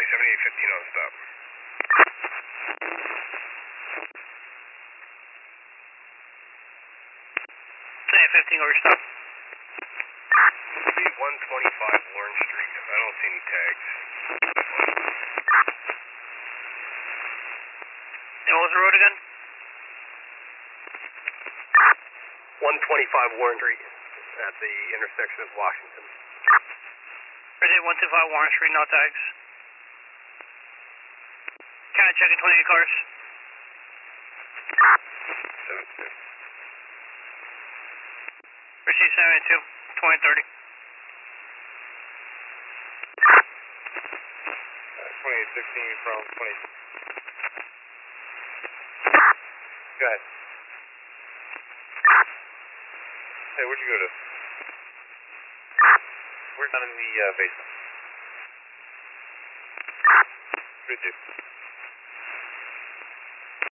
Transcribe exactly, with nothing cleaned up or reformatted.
seventy-eight fifteen on stop. seventy-eight fifteen over stop. one twenty-five Lawrence Street. I don't see any tags. And what was the road again? one twenty-five Warren Street at the intersection of Washington. Is it one two five Warren Street, no tags? Can I check in twenty-eight cars? seventy-two. Receive seventy-two, twenty thirty. twenty-eight sixteen from twenty. Go ahead. Hey, where'd you go to? We're down in the uh, basement. Good, dude.